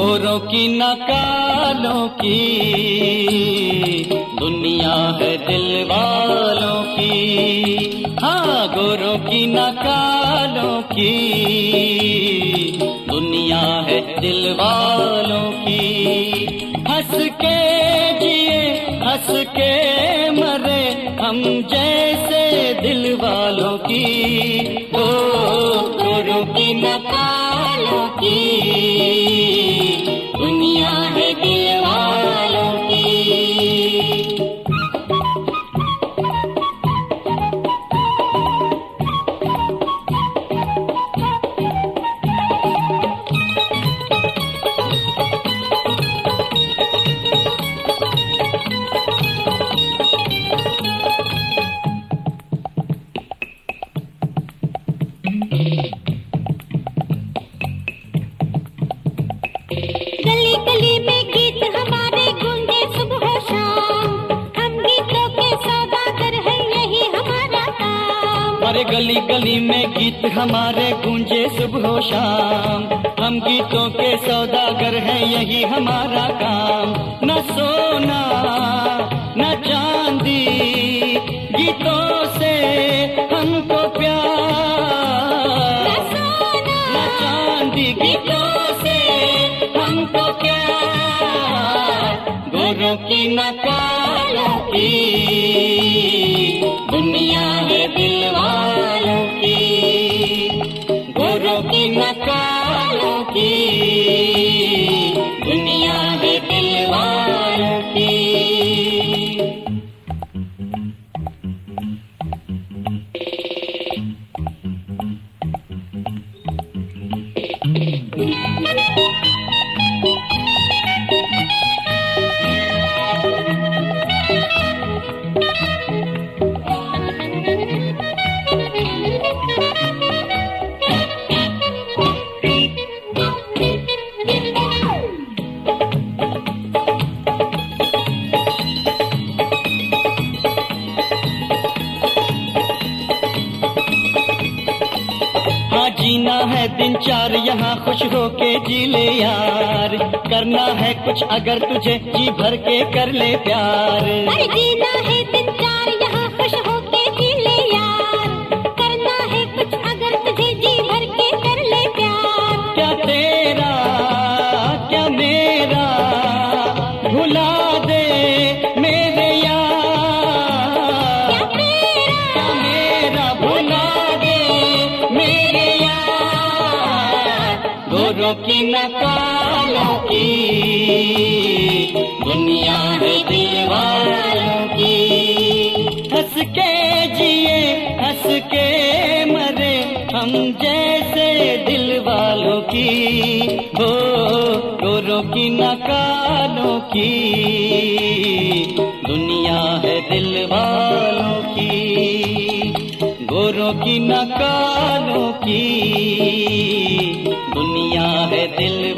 गोरों की न कालों की दुनिया है दिल वालों की। हाँ, गोरों की न कालों की दुनिया है दिल वालों की। हंस के जिए हंस के मरे हम जैसे दिल वालों की। ओ गोरों की न कालों की दुनिया है दिल वालों की। गली गली में गीत हमारे गूंजे सुबह शाम, हम गीतों के सौदागर हैं यही हमारा काम। अरे गली गली में गीत हमारे गूंजे सुबह शाम, हम गीतों के सौदागर हैं यही हमारा काम। न सोना न चांदी गीतों से हमको प्यार, न सोना न चांदी गीतों से हमको प्यार। गोरों की न कालों की दुनिया है दिल वालों की। गोरों की न कालों की दुनिया है दिल वालों की। हाँ, जीना है दिन चार यहाँ खुश होके जी ले यार। करना है कुछ अगर तुझे जी भर के कर ले प्यार। अरे जीना है दिन चार यहाँ खुश होके जी ले यार। करना है कुछ अगर तुझे जी भर के कर ले प्यार। क्या तेरा क्या मेरा भुला दे मेरे यार। क्या तेरा क्या मेरा भुला दे मेरे यार। गोरों की न कालों की दुनिया है दिल वालों की। हंस के जिए हंस के मरे हम जैसे दिल वालों की। हो गोरों की न कालों की दुनिया है दिल वालों की। गोरों की न कालों की दुनिया है दिल